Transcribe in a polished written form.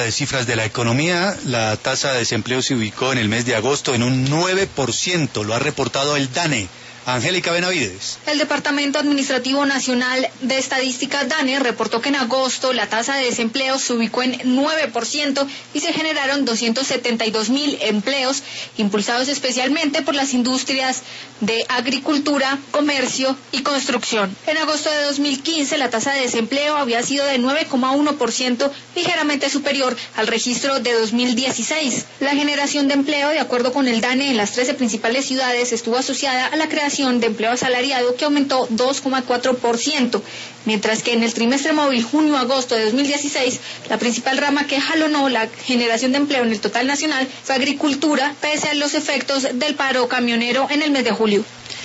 de cifras de la economía. La tasa de desempleo se ubicó en el mes de agosto en un 9%, lo ha reportado el DANE. Angélica Benavides. El Departamento Administrativo Nacional de Estadística, DANE, reportó que en agosto la tasa de desempleo se ubicó en 9% y se generaron 272.000 empleos, impulsados especialmente por las industrias de agricultura, comercio y construcción. En agosto de 2015, la tasa de desempleo había sido de 9,1%, ligeramente superior al registro de 2016. La generación de empleo, de acuerdo con el DANE, en las 13 principales ciudades estuvo asociada a la creación de empleo asalariado, que aumentó 2,4%, mientras que en el trimestre móvil junio-agosto de 2016, la principal rama que jalonó la generación de empleo en el total nacional fue agricultura, pese a los efectos del paro camionero en el mes de julio.